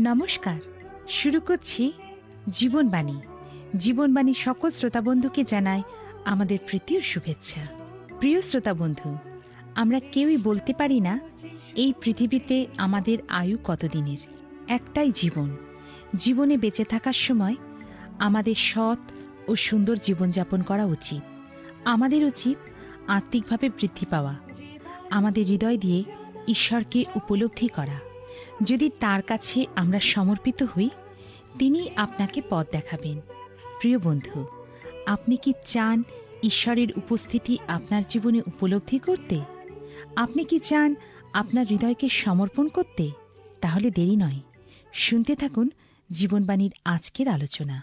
নমস্কার। শুরু করছি জীবনবাণী। জীবনবাণী সকল শ্রোতাবন্ধুকে জানায় আমাদের প্রীতি ও শুভেচ্ছা। প্রিয় শ্রোতাবন্ধু, আমরা কেউই বলতে পারি না এই পৃথিবীতে আমাদের আয়ু কতদিনের। একটাই জীবন। জীবনে বেঁচে থাকার সময় আমাদের সৎ ও সুন্দর জীবনযাপন করা উচিত। আমাদের উচিত আত্মিকভাবে বৃদ্ধি পাওয়া, আমাদের হৃদয় দিয়ে ঈশ্বরকে উপলব্ধি করা। যদি তার কাছে আমরা সমর্পিত হই, তিনি আপনাকে পথ দেখাবেন। প্রিয় বন্ধু, আপনি কি চান ঈশ্বরের উপস্থিতি আপনার জীবনে উপলব্ধি করতে? আপনি কি চান আপনার হৃদয়কে সমর্পণ করতে? তাহলে দেরি নয়, শুনতে থাকুন জীবনবাণীর আজকের আলোচনা।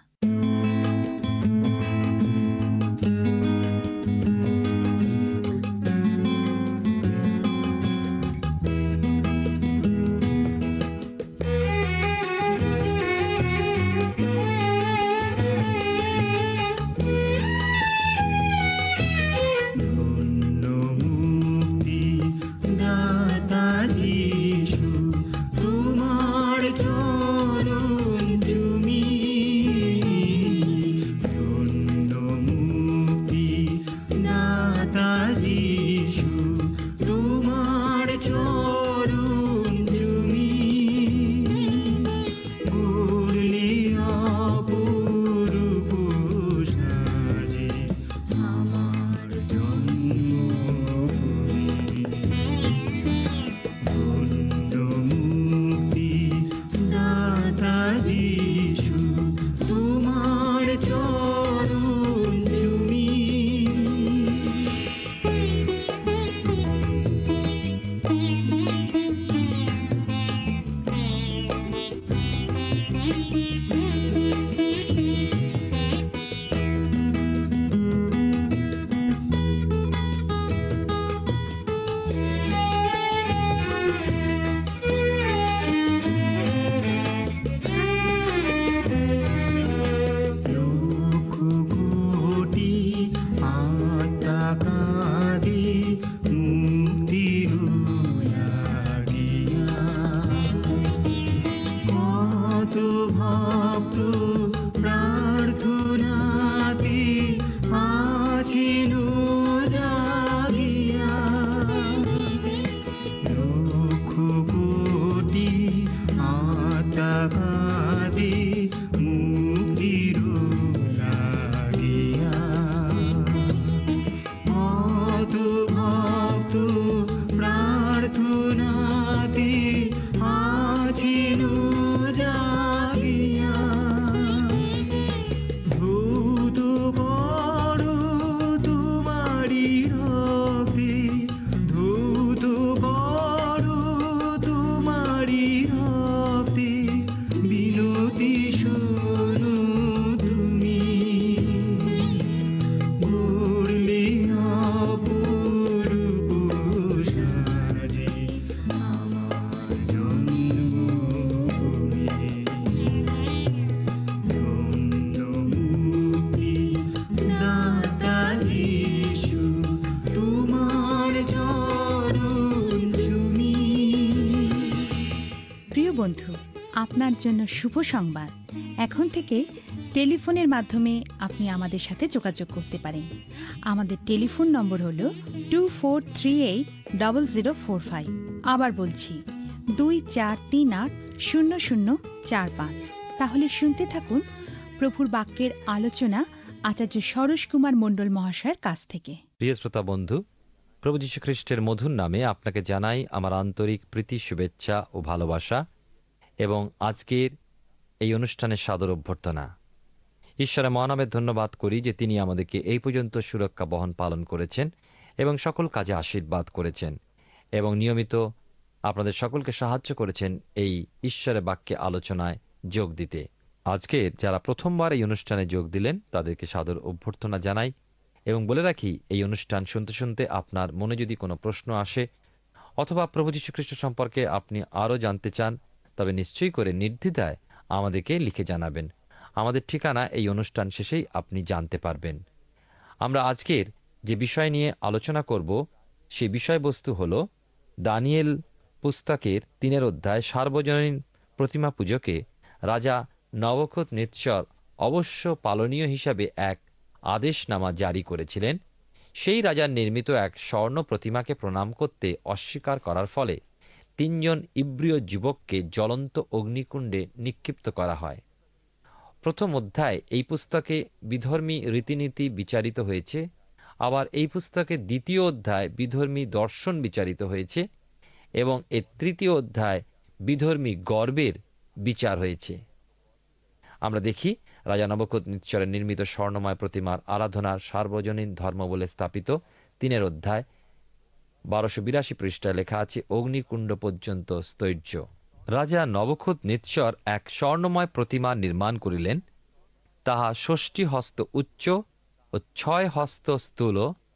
বন্ধু, আপনার জন্য শুভ সংবাদ। এখন থেকে টেলিফোনের মাধ্যমে আপনি আমাদের সাথে যোগাযোগ করতে পারেন। আমাদের টেলিফোন নম্বর হল 24380045। আবার বলছি 24380045। তাহলে শুনতে থাকুন প্রভুর বাক্যের আলোচনা আচার্য সরোজ কুমার মণ্ডল মহাশয়ের কাছ থেকে। প্রিয় শ্রোতা বন্ধু, প্রভু যীশু খ্রিস্টের মধুর নামে আপনাকে জানাই আমার আন্তরিক প্রীতি, শুভেচ্ছা ও ভালোবাসা এবং আজকের এই অনুষ্ঠানের সাদর অভ্যর্থনা। ঈশ্বরের মহানামে ধন্যবাদ করি যে তিনি আমাদেরকে এই পর্যন্ত সুরক্ষা বহন পালন করেছেন এবং সকল কাজে আশীর্বাদ করেছেন এবং নিয়মিত আপনাদের সকলকে সাহায্য করেছেন এই ঈশ্বরের বাক্যে আলোচনায় যোগ দিতে। আজকে যারা প্রথমবার এই অনুষ্ঠানে যোগ দিলেন তাদেরকে সাদর অভ্যর্থনা জানাই এবং বলে রাখি, এই অনুষ্ঠান শুনতে শুনতে আপনার মনে যদি কোনো প্রশ্ন আসে অথবা প্রভু যীশু খ্রিস্ট সম্পর্কে আপনি আরও জানতে চান, তবে নিশ্চয়ই করে নির্দ্বিধায় আমাদেরকে লিখে জানাবেন। আমাদের ঠিকানা এই অনুষ্ঠান শেষেই আপনি জানতে পারবেন। আমরা আজকের যে বিষয় নিয়ে আলোচনা করব সেই বিষয়বস্তু হল দানিয়েল পুস্তকের 3 অধ্যায় সার্বজনীন প্রতিমা পূজকে রাজা নবুকদনেছর অবশ্য পালনীয় হিসাবে এক আদেশনামা জারি করেছিলেন। সেই রাজার নির্মিত এক স্বর্ণ প্রতিমাকে প্রণাম করতে অস্বীকার করার ফলে 3 জন ইব্রীয় যুবককে জ্বলন্ত অগ্নিকুণ্ডে নিক্ষিপ্ত করা হয়। প্রথম অধ্যায় এই পুস্তকে বিধর্মী রীতিনীতি বিচারিত হয়েছে। আবার এই পুস্তকে দ্বিতীয় অধ্যায় বিধর্মী দর্শন বিচারিত হয়েছে এবং এর তৃতীয় অধ্যায় বিধর্মী গর্বের বিচার হয়েছে। আমরা দেখি রাজা নবুকদনেছরের নির্মিত স্বর্ণময় প্রতিমার আরাধনার সার্বজনীন ধর্ম বলে স্থাপিত 3 অধ্যায় 1282 পৃষ্ঠায় লেখা আছে, অগ্নিকুণ্ড পর্যন্ত স্থৈর্য। রাজা নবুকদনেছর এক স্বর্ণময় প্রতিমা নির্মাণ করিলেন, তাহা 60 হস্ত উচ্চ ও 6 হস্ত স্থূল।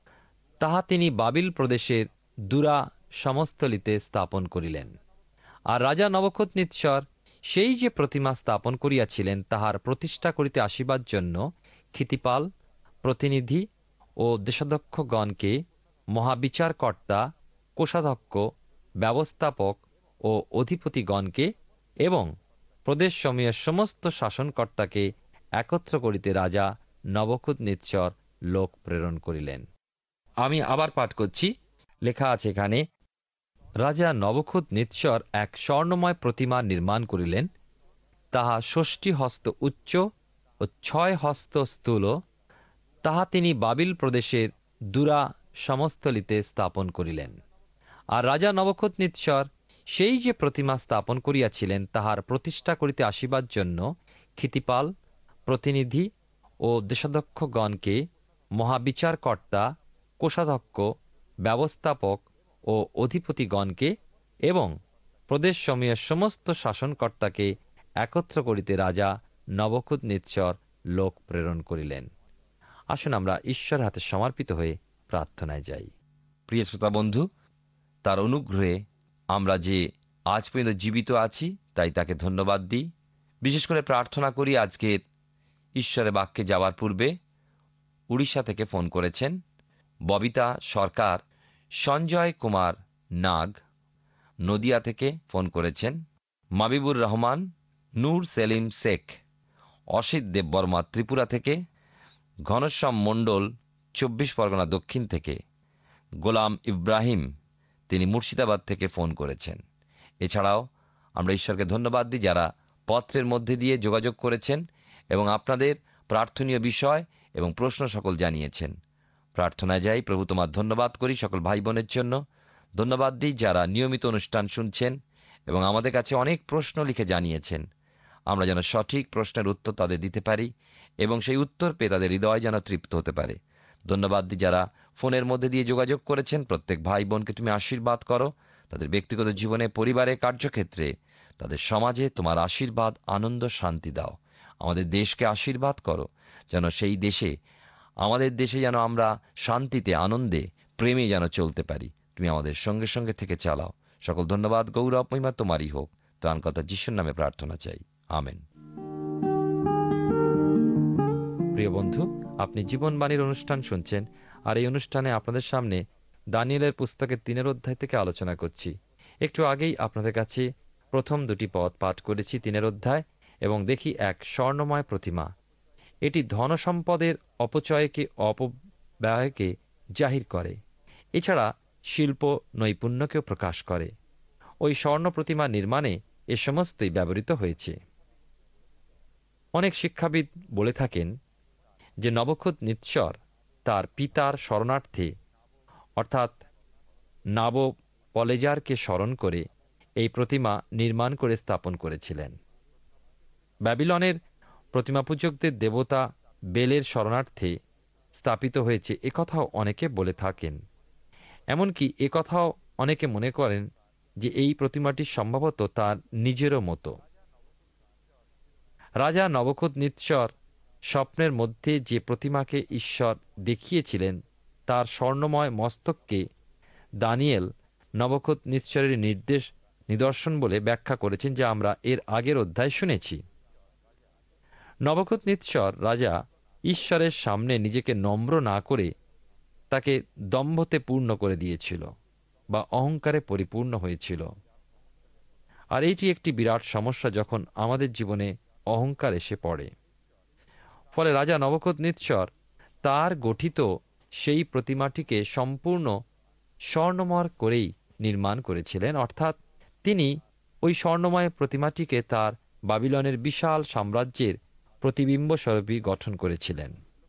তাহা তিনি বাবিল প্রদেশের দুরা সমস্থলিতে স্থাপন করিলেন। আর রাজা নবুকদনেছর সেই যে প্রতিমা স্থাপন করিয়াছিলেন তাহার প্রতিষ্ঠা করিতে আসিবার জন্য ক্ষিতিপাল, প্রতিনিধি ও দেশাধ্যক্ষগণকে, মহাবিচারকর্তা, কোষাধ্যক্ষ, ব্যবস্থাপক ও অধিপতিগণকে এবং প্রদেশসমূহের সমস্ত শাসনকর্তাকে একত্র করিতে রাজা নবুকদনেছর লোক প্রেরণ করিলেন। আমি আবার পাঠ করছি, লেখা আছে এখানে, রাজা নবুকদনেছর এক স্বর্ণময় প্রতিমা নির্মাণ করিলেন, তাহা 60 হস্ত উচ্চ ও 6 হস্ত স্থূল। তাহা তিনি বাবিল প্রদেশের দুরা সমস্থলিতে স্থাপন করিলেন। আর রাজা নবুকদনেছর সেই যে প্রতিমা স্থাপন করিয়াছিলেন তাহার প্রতিষ্ঠা করিতে আসিবার জন্য ক্ষিতিপাল, প্রতিনিধি ও দেশাধ্যক্ষগণকে, মহাবিচারকর্তা, কোষাধ্যক্ষ, ব্যবস্থাপক ও অধিপতিগণকে এবং প্রদেশসমূহের সমস্ত শাসনকর্তাকে একত্র করিতে রাজা নবুকদনেছর লোক প্রেরণ করিলেন। আসুন আমরা ঈশ্বরের হাতে সমর্পিত হয়ে প্রার্থনায় যাই। প্রিয় শ্রোতা বন্ধু, তার অনুগ্রহে আমরা যে আজ পর্যন্ত জীবিত আছি তাই তাকে ধন্যবাদ দিই। বিশেষ করে প্রার্থনা করি, আজকের ঈশ্বরের বাক্যে যাওয়ার পূর্বে উড়িষ্যা থেকে ফোন করেছেন ববিতা সরকার, সঞ্জয় কুমার নাগ নদিয়া থেকে ফোন করেছেন, মাবিবুর রহমান, নূর সেলিম শেখ, অসিত দেববর্মা ত্রিপুরা থেকে, ঘনশ্যাম মণ্ডল 24 পরগনা দক্ষিণ থেকে, গোলাম ইব্রাহিম তিনি মুর্শিদাবাদ থেকে ফোন করেছেন। এছাড়াও আমরা ঈশ্বরকে ধন্যবাদ দিই যারা পত্রের মধ্যে দিয়ে যোগাযোগ করেছেন এবং আপনাদের প্রার্থনীয় বিষয় এবং প্রশ্ন সকল জানিয়েছেন। প্রার্থনায় যাই, প্রভু তোমার ধন্যবাদ করি সকল ভাই বোনের জন্য। ধন্যবাদ দিই যারা নিয়মিত অনুষ্ঠান শুনছেন এবং আমাদের কাছে অনেক প্রশ্ন লিখে জানিয়েছেন। আমরা যেন সঠিক প্রশ্নের উত্তর তাদের দিতে পারি এবং সেই উত্তর পেয়ে তাদের হৃদয় যেন তৃপ্ত হতে পারে। ধন্যবাদ দিই যারা ফোনের মধ্যে দিয়ে যোগাযোগ করেছেন। প্রত্যেক ভাই বোনকে তুমি আশীর্বাদ করো, তাদের ব্যক্তিগত জীবনে, পরিবারে, কার্যক্ষেত্রে, তাদের সমাজে তোমার আশীর্বাদ, আনন্দ, শান্তি দাও। আমাদের দেশকে আশীর্বাদ করো, যেন সেই দেশে, আমাদের দেশে যেন আমরা শান্তিতে, আনন্দে, প্রেমে যেন চলতে পারি। তুমি আমাদের সঙ্গে সঙ্গে থেকে চালাও। সকল ধন্যবাদ, গৌরব, মহিমা তোমারই হোক। ত্রাণকর্তা যিশুর নামে প্রার্থনা চাই, আমেন। প্রিয় বন্ধু, আপনি জীবনবাণীর অনুষ্ঠান শুনছেন, আর এই অনুষ্ঠানে আপনাদের সামনে দানিয়েলের পুস্তকের 3 অধ্যায় থেকে আলোচনা করছি। একটু আগেই আপনাদের কাছে প্রথম 2টি পদ পাঠ করেছি 3 অধ্যায়, এবং দেখি এক স্বর্ণময় প্রতিমা। এটি ধনসম্পদের অপচয়কে, অপব্যয়কে জাহির করে। এছাড়া শিল্প নৈপুণ্যকেও প্রকাশ করে। ওই স্বর্ণ প্রতিমা নির্মাণে এ সমস্তই ব্যবহৃত হয়েছে। অনেক শিক্ষাবিদ বলে থাকেন যে নবুকদনেছর তার পিতার শরণার্থে অর্থাৎ নাবোপলেজারকে স্মরণ করে এই প্রতিমা নির্মাণ করে স্থাপন করেছিলেন। ব্যাবিলনের প্রতিমাপূজকদের দেবতা বেলের শরণার্থে স্থাপিত হয়েছে, একথাও অনেকে বলে থাকেন। এমনকি একথাও অনেকে মনে করেন যে এই প্রতিমাটি সম্ভবত তার নিজেরও মতো। রাজা নবুকদনেছর স্বপ্নের মধ্যে যে প্রতিমাকে ঈশ্বর দেখিয়েছিলেন তার স্বর্ণময় মস্তককে দানিয়েল নবুকদনেছরের নিদর্শন বলে ব্যাখ্যা করেছেন, যা আমরা এর আগের অধ্যায় শুনেছি। নবুকদনেছর রাজা ঈশ্বরের সামনে নিজেকে নম্র না করে তাকে দম্ভতে পূর্ণ করে দিয়েছিল বা অহংকারে পরিপূর্ণ হয়েছিল। আর এটি একটি বিরাট সমস্যা যখন আমাদের জীবনে অহংকার এসে পড়ে। ফলে রাজা নবুকদনেচ্ছর তার গঠিত সেই প্রতিমাটিকে সম্পূর্ণ স্বর্ণময় করেই নির্মাণ করেছিলেন, অর্থাৎ তিনি ওই স্বর্ণময় প্রতিমাটিকে তার বাবিলনের বিশাল সাম্রাজ্যের প্রতিবিম্ব স্বরূপই গঠন করেছিলেন।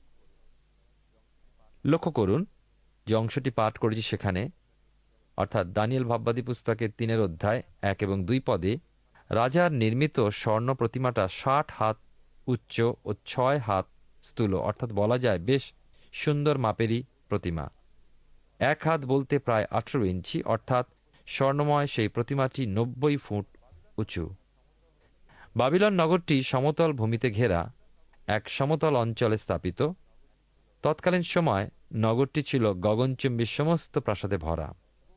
লক্ষ্য করুন যে অংশটি পাঠ করেছি সেখানে, অর্থাৎ দানিয়েল ভাববাদী পুস্তকের 3 অধ্যায় 1 এবং 2 পদে রাজার নির্মিত স্বর্ণ প্রতিমাটা 60 হাত উচ্চ ও 6 হাত স্থূল, অর্থাৎ বলা যায় বেশ সুন্দর মাপেরই প্রতিমা। 1 হাত বলতে প্রায় 18 ইঞ্চি, অর্থাৎ স্বর্ণময় সেই প্রতিমাটি 90 ফুট উঁচু। বাবিলন নগরটি সমতল ভূমিতে ঘেরা এক সমতল অঞ্চলে স্থাপিত। তৎকালীন সময় নগরটি ছিল গগনচুম্বী সমস্ত প্রাসাদে ভরা।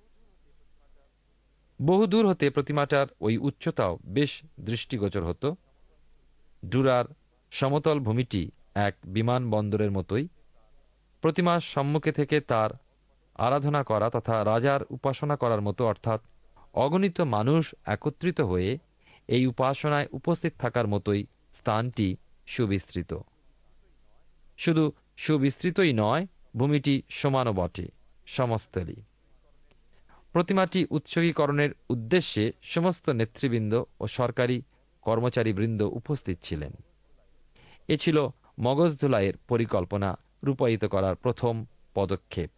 বহু দূর হতে প্রতিমাটার ওই উচ্চতাও বেশ দৃষ্টিগোচর হতো। ডুরার সমতল ভূমিটি এক বিমানবন্দরের মতোই। প্রতিমার সম্মুখে থেকে তার আরাধনা করা তথা রাজার উপাসনা করার মতো, অর্থাৎ অগণিত মানুষ একত্রিত হয়ে এই উপাসনায় উপস্থিত থাকার মতোই স্থানটি সুবিস্তৃত। শুধু সুবিস্তৃতই নয়, ভূমিটি সমানও বটে, সমস্থলী। প্রতিমাটি উৎসর্গীকরণের উদ্দেশ্যে সমস্ত নেতৃবৃন্দ ও সরকারি কর্মচারীবৃন্দ উপস্থিত ছিলেন। এ ছিল মগজধোলাইয়ের পরিকল্পনা রূপায়িত করার প্রথম পদক্ষেপ,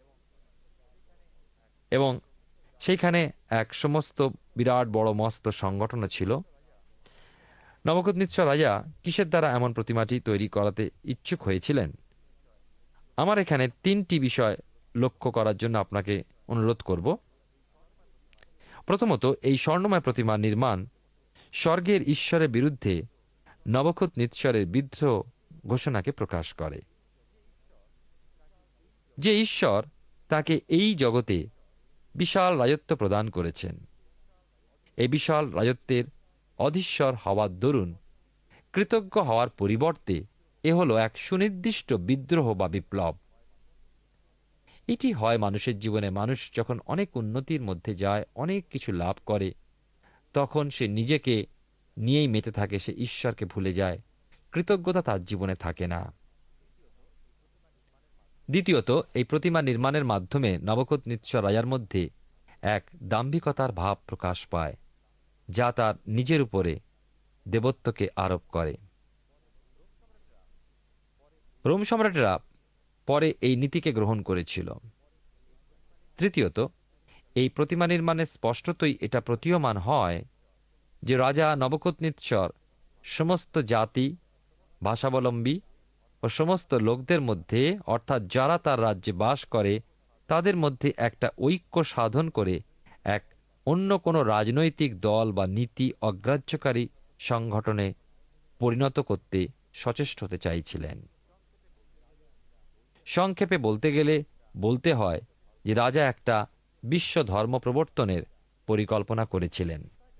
এবং সেইখানে এক সমস্ত বিরাট বড় মস্ত সংগঠনও ছিল। নবুকদনেচ্ছর রাজা কিসের দ্বারা এমন প্রতিমাটি তৈরি করাতে ইচ্ছুক হয়েছিলেন? আমার এখানে 3টি বিষয় লক্ষ্য করার জন্য আপনাকে অনুরোধ করব। প্রথমত, এই স্বর্ণময় প্রতিমা নির্মাণ স্বর্গের ঈশ্বরের বিরুদ্ধে নবুকদনেচ্ছরের বিদ্রোহ ঘোষণাকে প্রকাশ করে। যে ঈশ্বর তাকে এই জগতে বিশাল রাজত্ব প্রদান করেছেন, এই বিশাল রাজত্বের অধীশ্বর হওয়ার দরুন কৃতজ্ঞ হওয়ার পরিবর্তে এ হল এক সুনির্দিষ্ট বিদ্রোহ বা বিপ্লব। এটি হয় মানুষের জীবনে। মানুষ যখন অনেক উন্নতির মধ্যে যায়, অনেক কিছু লাভ করে, তখন সে নিজেকে নিয়েই মেতে থাকে, সে ঈশ্বরকে ভুলে যায়, কৃতজ্ঞতা তার জীবনে থাকে না। দ্বিতীয়ত, এই প্রতিমা নির্মাণের মাধ্যমে নবুকদনেচ্ছর রাজার মধ্যে এক দাম্ভিকতার ভাব প্রকাশ পায়, যা তার নিজের উপরে দেবত্বকে আরোপ করে। রোম সম্রাটেরা পরে এই নীতিকে গ্রহণ করেছিল। তৃতীয়ত, এই প্রতিমা নির্মাণে স্পষ্টতই এটা প্রতীয়মান হয় যে রাজা নবুকদনেচ্ছর সমস্ত জাতি, ভাষাবলম্বী ও সমস্ত লোকদের মধ্যে, অর্থাৎ যারা তার রাজ্যে বাস করে, তাদের মধ্যে একটা ঐক্য সাধন করে এক অন্য কোনো রাজনৈতিক দল বা নীতি অগ্রাহ্যকারী সংগঠনে পরিণত করতে সচেষ্ট হতে চাইছিলেন। সংক্ষেপে বলতে গেলে বলতে হয় যে রাজা একটা বিশ্ব ধর্ম প্রবর্তনের পরিকল্পনা করেছিলেন।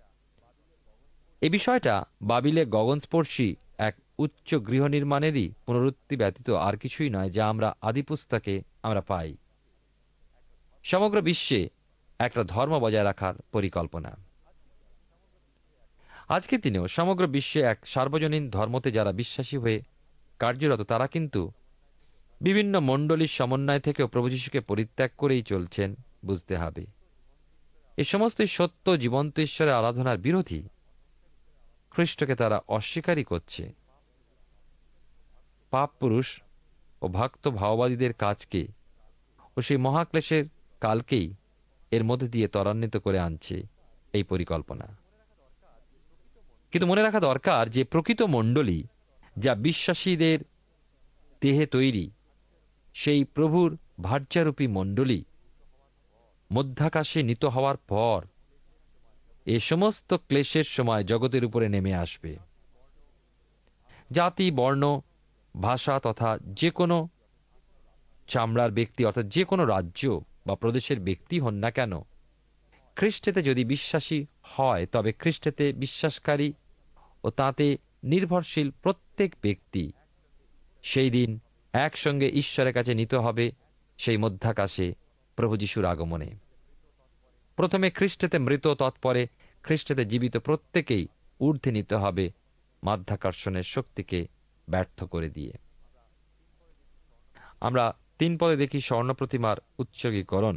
এ বিষয়টা বাবিলে গগনস্পর্শী এক উচ্চ গৃহ নির্মাণেরই পুনরুক্তি ব্যতীত আর কিছুই নয়, যা আমরা আদিপুস্তকে আমরা পাই। সমগ্র বিশ্বে একটা ধর্ম বজায় রাখার পরিকল্পনা। আজকের দিনেও সমগ্র বিশ্বে এক সার্বজনীন ধর্মতে যারা বিশ্বাসী হয়ে কার্যরত, তারা কিন্তু বিভিন্ন মণ্ডলীর সমন্বয় থেকেও প্রভু যীশুকে পরিত্যাগ করেই চলছেন, বুঝতে হবে। এ সমস্ত সত্য জীবন্ত ঈশ্বরের আরাধনার বিরোধী। খ্রিস্টকে তারা অস্বীকারই করছে। পাপ পুরুষ ও ভক্ত ভাওবাদীদের কাজকে ও সেই মহাক্লেশের কালকেই এর মধ্যে দিয়ে ত্বরান্বিত করে আনছে এই পরিকল্পনা। কিন্তু মনে রাখা দরকার যে প্রকৃত মণ্ডলী যা বিশ্বাসীদের দেহে তৈরি, সেই প্রভুর ভার্যারূপী মণ্ডলী মধ্যাকাশে নীত হওয়ার পর এ সমস্ত ক্লেশের সময় জগতের উপরে নেমে আসবে। জাতি, বর্ণ, ভাষা তথা যে কোনো চামড়ার ব্যক্তি, অর্থাৎ যে কোনো রাজ্য বা প্রদেশের ব্যক্তি হন না কেন, খ্রিস্টেতে যদি বিশ্বাসী হয়, তবে খ্রিস্টেতে বিশ্বাসকারী ও তাতে নির্ভরশীল প্রত্যেক ব্যক্তি সেই দিন একসঙ্গে ঈশ্বরের কাছে নিতে হবে সেই মধ্যাকাশে প্রভু যীশুর আগমনে। প্রথমে খ্রিস্টেতে মৃত, তৎপরে খ্রিস্টেতে জীবিত প্রত্যেকেই ঊর্ধ্বে নিতে হবে মাধ্যাকর্ষণের শক্তিকে ব্যর্থ করে দিয়ে। আমরা 3 পদে দেখি স্বর্ণ প্রতিমার উৎসর্গীকরণ।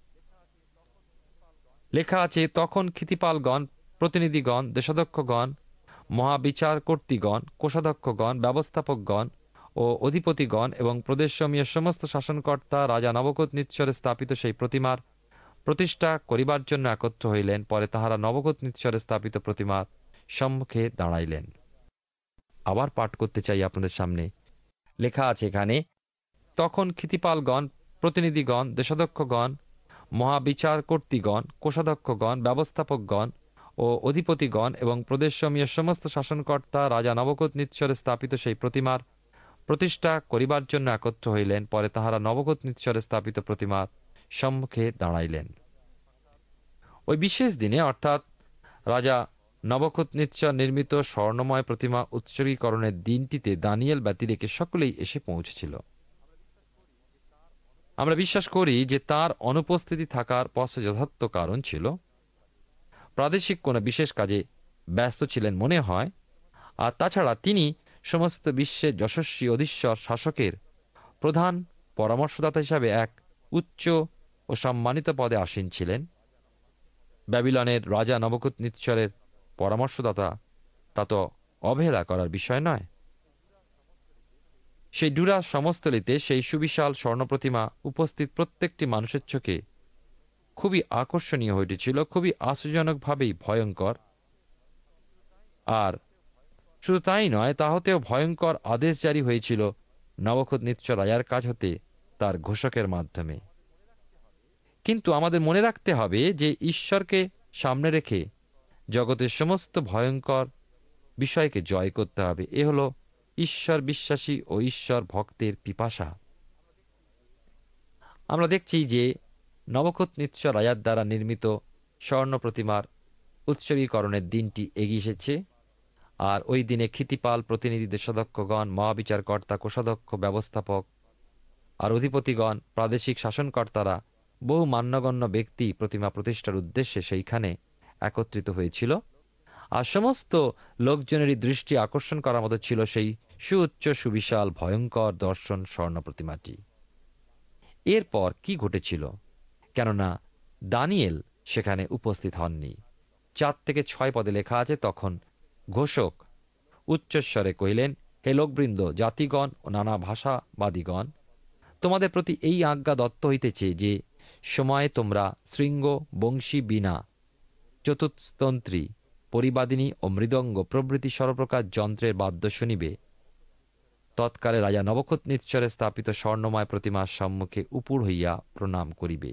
লেখা আছে, তখন ক্ষিতিপালগণ, প্রতিনিধিগণ, দেশাধ্যক্ষগণ, মহাবিচারকর্ত্রীগণ, কোষাধ্যক্ষগণ, ব্যবস্থাপকগণ ও অধিপতিগণ এবং প্রদেশসমূহের সমস্ত শাসনকর্তা রাজা নবকোৎনিৎসরে স্থাপিত সেই প্রতিমার প্রতিষ্ঠা করিবার জন্য একত্র হইলেন। পরে তাহারা নবকোৎনিৎসরে স্থাপিত প্রতিমার সম্মুখে দাঁড়াইলেন। আবার পাঠ করতে চাই আপনাদের সামনে। লেখা আছে এখানে, তখন ক্ষিতিপালগণ, প্রতিনিধিগণ, দেশাধ্যক্ষগণ, মহাবিচারকর্ত্রীগণ, কোষাধ্যক্ষগণ, ব্যবস্থাপকগণ ও অধিপতিগণ এবং প্রদেশসমূহের সমস্ত শাসনকর্তা রাজা নবকোৎনিৎসরে স্থাপিত সেই প্রতিমার প্রতিষ্ঠা করিবার জন্য একত্র হইলেন। পরে তাহারা নবকোৎনিৎসরে স্থাপিত প্রতিমার সম্মুখে দাঁড়াইলেন। ওই বিশেষ দিনে, অর্থাৎ রাজা নবকোৎনিৎসর নির্মিত স্বর্ণময় প্রতিমা উৎসর্গীকরণের দিনটিতে দানিয়েল ব্যতি রেখে সকলেই এসে পৌঁছেছিল। আমরা বিশ্বাস করি যে তার অনুপস্থিতি থাকার পথে যথার্থ কারণ ছিল। প্রাদেশিক কোনো বিশেষ কাজে ব্যস্ত ছিলেন মনে হয়। আর তাছাড়া তিনি সমস্ত বিশ্বের যশস্বী অধীশ্বর শাসকের প্রধান পরামর্শদাতা হিসাবে এক উচ্চ ও সম্মানিত পদে আসীন ছিলেন। ব্যাবিলনের রাজা নবকোৎনিৎসরের পরামর্শদাতা তা তো অবহেলা করার বিষয় নয়। সেই ডুরা সমস্থলিতে সেই সুবিশাল স্বর্ণপ্রতিমা উপস্থিত প্রত্যেকটি মানুষের চোখে খুবই আকর্ষণীয় হয়ে উঠেছিল, খুবই আশ্চর্যজনকভাবেই ভয়ঙ্কর। আর শুধু তাই নয়, তা হতেও ভয়ঙ্কর আদেশ জারি হয়েছিল নবকোৎনিৎসর রাজার কাছ হতে তার ঘোষকের মাধ্যমে। কিন্তু আমাদের মনে রাখতে হবে যে ঈশ্বরকে সামনে রেখে জগতের সমস্ত ভয়ঙ্কর বিষয়কে জয় করতে হবে। এ হল ঈশ্বর বিশ্বাসী ও ঈশ্বর ভক্তের পিপাসা। আমরা দেখছি যে নবকোৎনিৎসর রাজার দ্বারা নির্মিত স্বর্ণ প্রতিমার উৎসর্গীকরণের দিনটি এগিয়ে এসেছে। আর ওই দিনে ক্ষিতিপাল, প্রতিনিধি, দেশাধ্যক্ষগণ, মহাবিচারকর্তা, কোষাধ্যক্ষ, ব্যবস্থাপক আর অধিপতিগণ, প্রাদেশিক শাসনকর্তারা, বহু মান্যগণ্য ব্যক্তি প্রতিমা প্রতিষ্ঠার উদ্দেশ্যে সেইখানে একত্রিত হয়েছিল। আর সমস্ত লোকজনেরই দৃষ্টি আকর্ষণ করার মতো ছিল সেই সুউচ্চ, সুবিশাল, ভয়ঙ্কর দর্শন স্বর্ণ প্রতিমাটি। এরপর কি ঘটেছিল? কেননা দানিয়েল সেখানে উপস্থিত হননি। 4 থেকে 6 পদে লেখা আছে, তখন ঘোষক উচ্চস্বরে কহিলেন, হে লোকবৃন্দ, জাতিগণ ও নানা ভাষাবাদীগণ, তোমাদের প্রতি এই আজ্ঞা দত্ত হইতেছে যে সময়ে তোমরা শৃঙ্গ, বংশী, বীণা, চতুস্তন্ত্রী, পরিবাদিনী ও মৃদঙ্গ প্রভৃতি সর্বপ্রকার যন্ত্রের বাদ্য শুনিবে। তৎকালে রাজা নবকোৎনিৎসরে স্থাপিত স্বর্ণময় প্রতিমার সম্মুখে উপুড় হইয়া প্রণাম করিবে।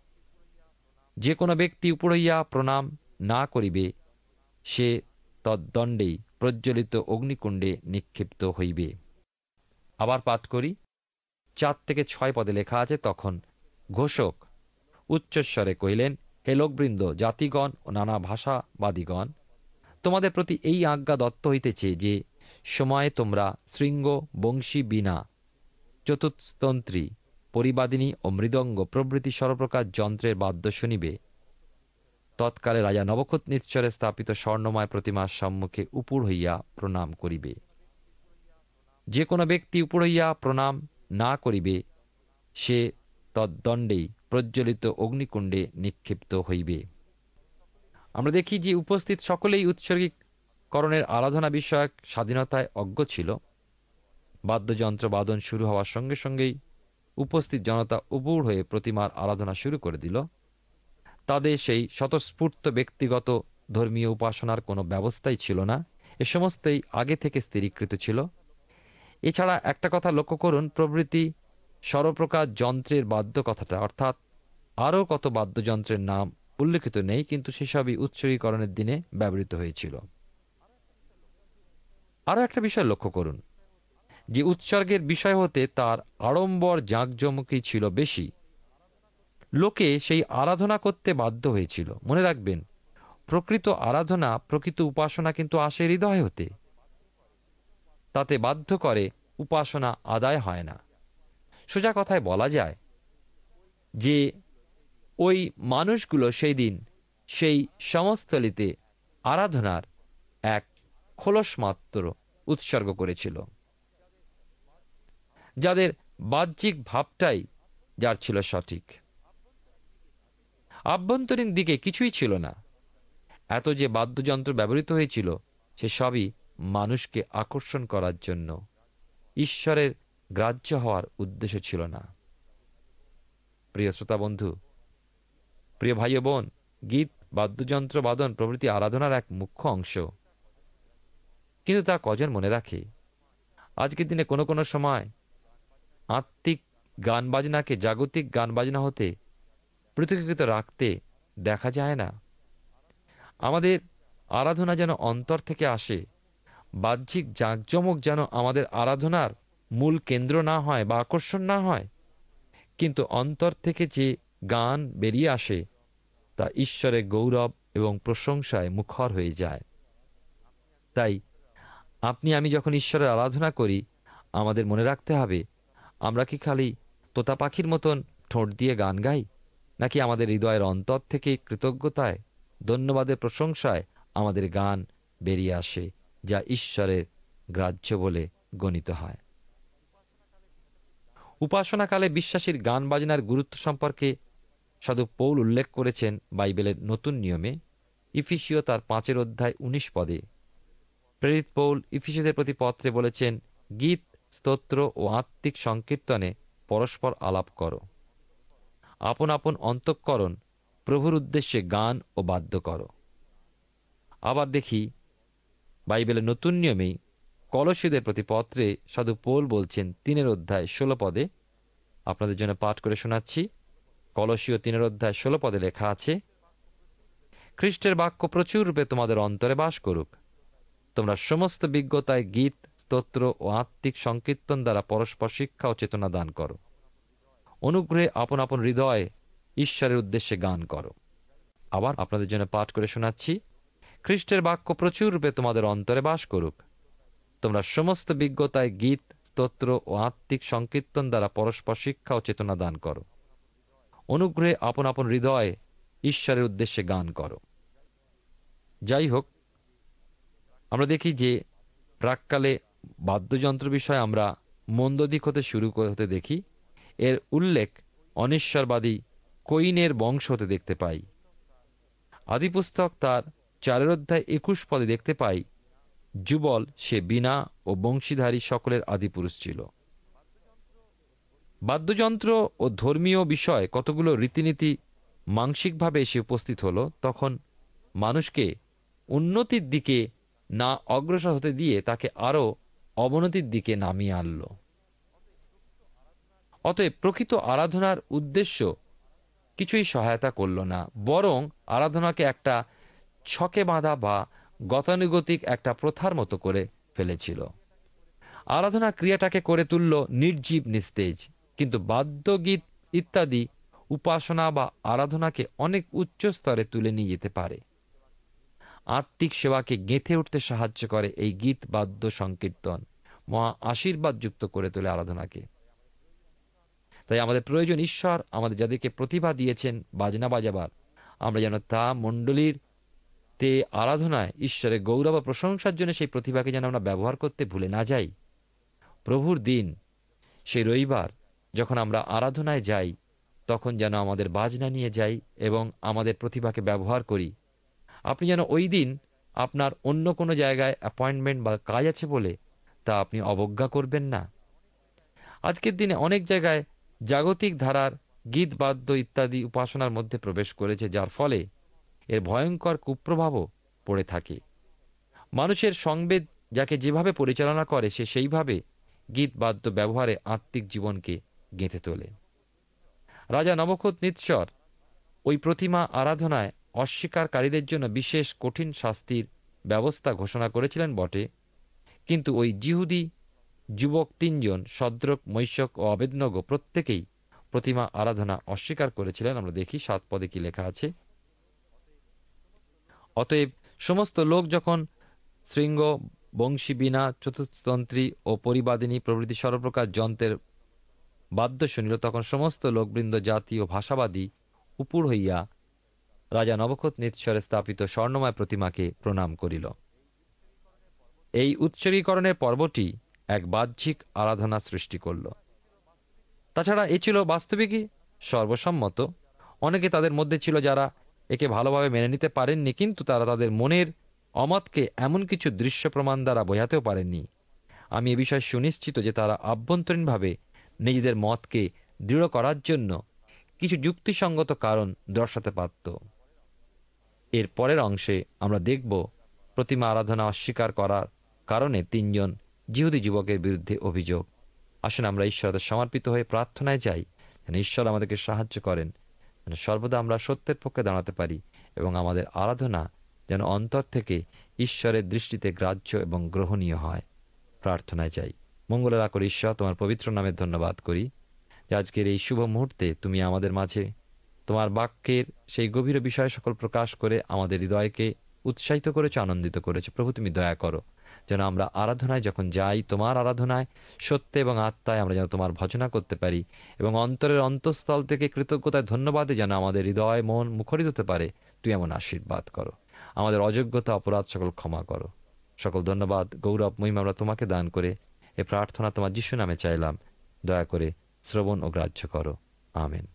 যে কোনো ব্যক্তি উপুড় হইয়া প্রণাম না করিবে, সে তদ্দণ্ডেই প্রজ্বলিত অগ্নিকুণ্ডে নিক্ষিপ্ত হইবে। আবার পাঠ করি, 4 থেকে 6 পদে লেখা আছে, তখন ঘোষক উচ্চস্বরে কহিলেন, হে লোকবৃন্দ, জাতিগণ ও নানা ভাষাবাদীগণ, তোমাদের প্রতি এই আজ্ঞা দত্ত হইতেছে যে সময়ে তোমরা শৃঙ্গ, বংশী, বীণা, চতুস্তন্ত্রী, পরিবাদিনী ও মৃদঙ্গ প্রভৃতি সর্বপ্রকার যন্ত্রের বাদ্য শুনিবে। তৎকালে রাজা নবকোৎনিৎসরে স্থাপিত স্বর্ণময় প্রতিমার সম্মুখে উপুড় হইয়া প্রণাম করিবে। যে কোনো ব্যক্তি উপুড় হইয়া প্রণাম না করিবে, সে তদ্দণ্ডেই প্রজ্বলিত অগ্নিকুণ্ডে নিক্ষিপ্ত হইবে। আমরা দেখি যে উপস্থিত সকলেই উৎসর্গীকরণের আরাধনা বিষয়ক স্বাধীনতায় অজ্ঞ ছিল। বাদ্যযন্ত্র বাদন শুরু হওয়ার সঙ্গে সঙ্গেই উপস্থিত জনতা উপুড় হয়ে প্রতিমার আরাধনা শুরু করে দিল। তাদের সেই স্বতঃস্ফূর্ত ব্যক্তিগত ধর্মীয় উপাসনার কোনো ব্যবস্থাই ছিল না। এ সমস্তই আগে থেকে স্থিরীকৃত ছিল। এছাড়া একটা কথা লক্ষ্য করুন, প্রভৃতি সর্বপ্রকার যন্ত্রের বাদ্য কথাটা, অর্থাৎ আরও কত বাদ্যযন্ত্রের নাম উল্লেখিত নেই, কিন্তু সেসবই উৎসর্গীকরণের দিনে ব্যবহৃত হয়েছিল। আরও একটা বিষয় লক্ষ্য করুন যে উৎসর্গের বিষয় হতে তার আড়ম্বর জাঁকজমকই ছিল বেশি। লোকে সেই আরাধনা করতে বাধ্য হয়েছিল। মনে রাখবেন, প্রকৃত আরাধনা, প্রকৃত উপাসনা কিন্তু আসে হৃদয় হতে। তাতে বাধ্য করে উপাসনা আদায় হয় না। সোজা কথায় বলা যায় যে ওই মানুষগুলো সেই দিন সেই সমস্থলিতে আরাধনার এক খোলস মাত্র উৎসর্গ করেছিল, যাদের বাহ্যিক ভাবটাই যার ছিল সঠিক, আভ্যন্তরীণ দিকে কিছুই ছিল না। এত যে বাদ্যযন্ত্র ব্যবহৃত হয়েছিল সে সবই মানুষকে আকর্ষণ করার জন্য, ঈশ্বরের গ্রাহ্য হওয়ার উদ্দেশ্য ছিল না। প্রিয় শ্রোতা বন্ধু, প্রিয় ভাই ও বোন, গীত, বাদ্যযন্ত্র বাদন প্রভৃতি আরাধনার এক মুখ্য অংশ, কিন্তু তা কজন মনে রাখে? আজকের দিনে কোনো কোনো সময় আত্মিক গান বাজনাকে জাগতিক গান বাজনা হতে পৃথকীকৃত রাখতে দেখা যায় না। আমাদের আরাধনা যেন অন্তর থেকে আসে, বাহ্যিক জাঁকজমক যেন আমাদের আরাধনার মূল কেন্দ্র না হয় বা আকর্ষণ না হয়, কিন্তু অন্তর থেকে যে গান বেরিয়ে আসে তা ঈশ্বরের গৌরব এবং প্রশংসায় মুখর হয়ে যায়। তাই আপনি আমি যখন ঈশ্বরের আরাধনা করি, আমাদের মনে রাখতে হবে, আমরা কি খালি তোতা পাখির মতন ঠোঁট দিয়ে গান গাই, নাকি আমাদের হৃদয়ের অন্তর থেকে কৃতজ্ঞতায়, ধন্যবাদের প্রশংসায় আমাদের গান বেরিয়ে আসে, যা ঈশ্বরের গ্রাহ্য বলে গণিত হয়। উপাসনাকালে বিশ্বাসীর গান বাজনার গুরুত্ব সম্পর্কে সাধু পৌল উল্লেখ করেছেন বাইবেলের নতুন নিয়মে, ইফিসীয় তার 5:19 প্রেরিত পৌল ইফিসীয়দের প্রতি পত্রে বলেছেন, গীত, স্তোত্র ও আত্মিক সংকীর্তনে পরস্পর আলাপ করো, আপন আপন অন্তঃকরণ প্রভুর উদ্দেশ্যে গান ও বাদ্য করো। আবার দেখি বাইবেলের নতুন নিয়মেই কলসীয়দের প্রতি পত্রে সাধু পৌল বলছেন 3:16, আপনাদের জন্য পাঠ করে শোনাচ্ছি। কলসীয় 3:16 লেখা আছে, খ্রিস্টের বাক্য প্রচুর রূপে তোমাদের অন্তরে বাস করুক, তোমরা সমস্ত বিজ্ঞতায় গীত, স্তোত্র ও আত্মিক সংকীর্তন দ্বারা পরস্পর শিক্ষা ও চেতনা দান করো, অনুগ্রহে আপন আপন হৃদয়ে ঈশ্বরের উদ্দেশ্যে গান করো। আবার আপনাদের জন্য পাঠ করে শোনাচ্ছি, খ্রিস্টের বাক্য প্রচুর রূপে তোমাদের অন্তরে বাস করুক, তোমরা সমস্ত বিজ্ঞতায় গীত, স্তোত্র ও আত্মিক সংকীর্তন দ্বারা পরস্পর শিক্ষা ও চেতনা দান করো, অনুগ্রহে আপন আপন হৃদয়ে ঈশ্বরের উদ্দেশ্যে গান করো। যাই হোক, আমরা দেখি যে প্রাক্কালে বাদ্যযন্ত্র বিষয়ে আমরা মন্দ দিক হতে শুরু হতে দেখি। এর উল্লেখ অনিশ্বরবাদী কৈনের বংশ হতে দেখতে পাই। আদিপুস্তক তার 4:21 দেখতে পাই, যুবল সে বীণা ও বংশীধারী সকলের আদিপুরুষ ছিল। বাদ্যযন্ত্র ও ধর্মীয় বিষয় কতগুলো রীতিনীতি মানসিকভাবে এসে উপস্থিত হল, তখন মানুষকে উন্নতির দিকে না অগ্রসর হতে দিয়ে তাকে আরও অবনতির দিকে নামিয়ে আনল। অতএব প্রকৃত আরাধনার উদ্দেশ্য কিছুই সহায়তা করল না, বরং আরাধনাকে একটা ছকে বাঁধা বা গতানুগতিক একটা প্রথার মতো করে ফেলেছিল। আরাধনা ক্রিয়াটাকে করে তুলল নির্জীব, নিস্তেজ। কিন্তু বাদ্যগীত ইত্যাদি উপাসনা বা আরাধনাকে অনেক উচ্চ স্তরে তুলে নিয়ে যেতে পারে। আত্মিক সেবাকে গেঁথে উঠতে সাহায্য করে এই গীত, বাদ্য, সংকীর্তন মহা আশীর্বাদ যুক্ত করে তোলে আরাধনাকে। তাই আমাদের প্রয়োজন, ঈশ্বর আমাদের যাদেরকে প্রতিভা দিয়েছেন বাজনা বাজাবার, আমরা যেন তা মণ্ডলীর তে আরাধনায় ঈশ্বরের গৌরব ও প্রশংসার জন্য সেই প্রতিভাকে যেন আমরা ব্যবহার করতে ভুলে না যাই। প্রভুর দিন, সেই রবিবার, যখন আমরা আরাধনায় যাই, তখন যেন আমাদের বাজনা নিয়ে যাই এবং আমাদের প্রতিভাকে ব্যবহার করি। আপনি যেন ওই দিন আপনার অন্য কোনো জায়গায় অ্যাপয়েন্টমেন্ট বা কাজ আছে বলে তা আপনি অবজ্ঞা করবেন না। আজকের দিনে অনেক জায়গায় জাগতিক ধারার গীত, বাদ্য ইত্যাদি উপাসনার মধ্যে প্রবেশ করেছে, যার ফলে এর ভয়ঙ্কর কুপ্রভাবও পড়ে থাকে। মানুষের সংবেদ যাকে যেভাবে পরিচালনা করে, সে সেইভাবে গীত, বাদ্য ব্যবহারে আত্মিক জীবনকে গেঁথে তোলে। রাজা নবুকদনেছর ওই প্রতিমা আরাধনায় অস্বীকারীদের জন্য বিশেষ কঠিন শাস্তির ব্যবস্থা ঘোষণা করেছিলেন বটে, কিন্তু ওই যিহুদি যুবক 3জন, শদ্রক, মৈশক ও অবেদনগো, প্রত্যেকেই প্রতিমা আরাধনা অস্বীকার করেছিলেন। আমরা দেখি 7 কি লেখা আছে, অতএব সমস্ত লোক যখন শৃঙ্গ, বংশী, বীণা, চতুস্তন্ত্রী ও পরিবাদিনী প্রভৃতি সর্বপ্রকার যন্ত্রের বাদ্য শুনিল, তখন সমস্ত লোকবৃন্দ, জাতি ও ভাষাবাদী উপুড় হইয়া রাজা নবুকদনেছরে স্থাপিত স্বর্ণময় প্রতিমাকে প্রণাম করিল। এই উৎসর্গীকরণের পর্বটি এক বাহ্যিক আরাধনা সৃষ্টি করল। তাছাড়া এ ছিল বাস্তবিকই সর্বসম্মত। অনেকে তাদের মধ্যে ছিল যারা একে ভালোভাবে মেনে নিতে পারেননি, কিন্তু তারা তাদের মনের অমতকে এমন কিছু দৃশ্য প্রমাণ দ্বারা বোঝাতেও পারেননি। আমি এ বিষয়ে সুনিশ্চিত যে তারা আভ্যন্তরীণভাবে নিজেদের মতকে দৃঢ় করার জন্য কিছু যুক্তিসঙ্গত কারণ দর্শাতে পারত। এর পরের অংশে আমরা দেখব প্রতিমা আরাধনা অস্বীকার করার কারণে 3 জন যিহুদি যুবকের বিরুদ্ধে অভিযোগ। আসুন আমরা ঈশ্বরের সমর্পিত হয়ে প্রার্থনায় যাই, যেন ঈশ্বর আমাদেরকে সাহায্য করেন, যেন সর্বদা আমরা সত্যের পক্ষে দাঁড়াতে পারি এবং আমাদের আরাধনা যেন অন্তর থেকে ঈশ্বরের দৃষ্টিতে গ্রাহ্য এবং গ্রহণীয় হয়। প্রার্থনায় যাই। মঙ্গলের আকর ঈশ্বর, তোমার পবিত্র নামে ধন্যবাদ করি যে আজকের এই শুভ মুহূর্তে তুমি আমাদের মাঝে তোমার বাক্যের সেই গভীর বিষয় সকল প্রকাশ করে আমাদের হৃদয়কে উৎসাহিত করেছো, আনন্দিত করেছো। প্রভু, তুমি দয়া করো যেন আমরা আরাধনায় যখন যাই, তোমার আরাধনায় সত্যে এবং আত্মায় আমরা যেন তোমার ভজনা করতে পারি এবং অন্তরের অন্তঃস্থল থেকে কৃতজ্ঞতায় ধন্যবাদে যেন আমাদের হৃদয় মন মুখরিত হতে পারে। তুই এমন আশীর্বাদ করো। আমাদের অযোগ্যতা অপরাধ সকল ক্ষমা করো। সকল ধন্যবাদ, গৌরব, মহিমা আমরা তোমাকে দান করে এ প্রার্থনা তোমার যিশু নামে চাইলাম। দয়া করে শ্রবণ ও গ্রাহ্য করো। আমেন।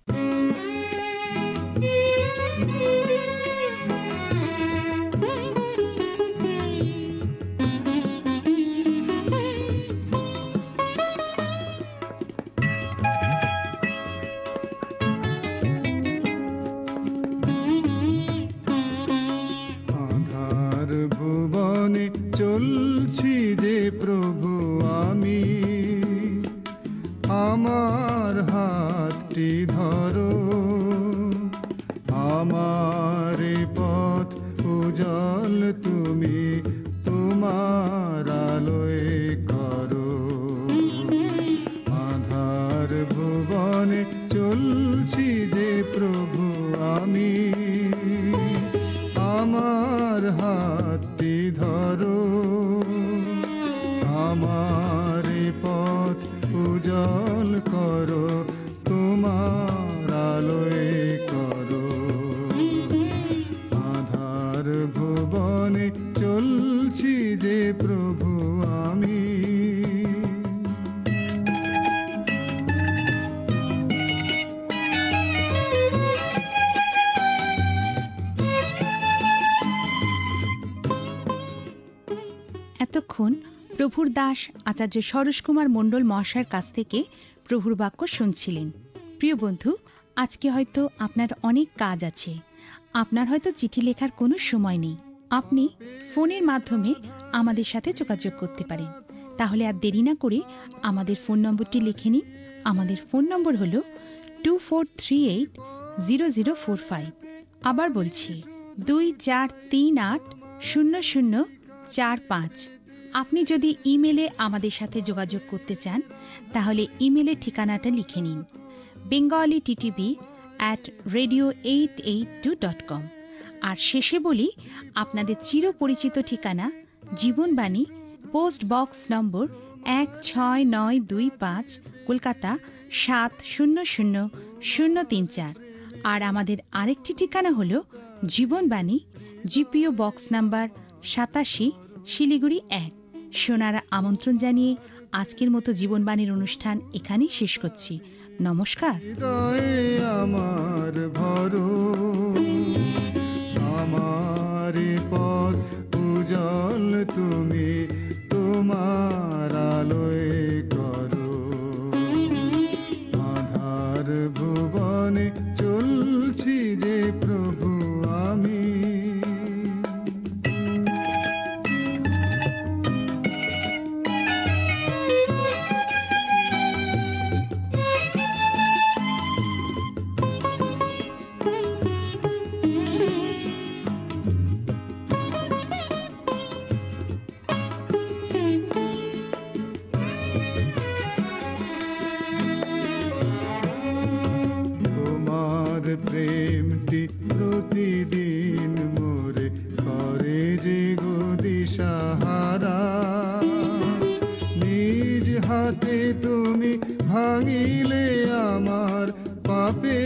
চলছি যে প্রভু আমি, আমার হাতটি ধরো, আমার পথ উজ্জ্বল তুমি তোমার আলোয় করো। আধার ভুবনে চলছি যে প্রভু আমি, আমার হাতটি ধরো, আমার পথ উজ্জ্বল করো তোমার আলোয় করো। আধার ভুবনে চলছি যে প্রভু আমি। এতক্ষণ প্রভুর দাস আচার্য সরোজ কুমার মণ্ডল মহাশয়ের কাছ থেকে প্রভুর বাক্য শুনছিলেন। প্রিয় বন্ধু, আজকে হয়তো আপনার অনেক কাজ আছে, আপনার হয়তো চিঠি লেখার কোনো সময় নেই। আপনি ফোনের মাধ্যমে আমাদের সাথে যোগাযোগ করতে পারেন। তাহলে আর দেরি না করে আমাদের ফোন নম্বরটি লিখে নিন। আমাদের ফোন নম্বর হল 24380045। আবার বলছি 24380045। আপনি যদি ইমেলে আমাদের সাথে যোগাযোগ করতে চান তাহলে ইমেলের ঠিকানাটা লিখে নিন bengali@radio882.com। আর শেষে বলি, আপনাদের চিরপরিচিত ঠিকানা Jibanbani, post box number 16925, Kolkata 700034। আর আমাদের আরেকটি ঠিকানা হল Jibanbani, GPU box number 87, Siliguri 1। শোনার আমন্ত্রণ জানিয়ে আজকের মতো জীবনবাণীর অনুষ্ঠান এখানেই শেষ করছি। নমস্কার। হৃদয়ে আমার ভরো, আমার পথ উজ্জ্বল তুমি তোমার আলোয় করো। আধার ভুবনে চলছি যে প্রভু আমি। প্রেমটি প্রতিদিন মোরে করে যে গো দিশাহারা। নিজ হাতে তুমি ভাঙিলে আমার পাপে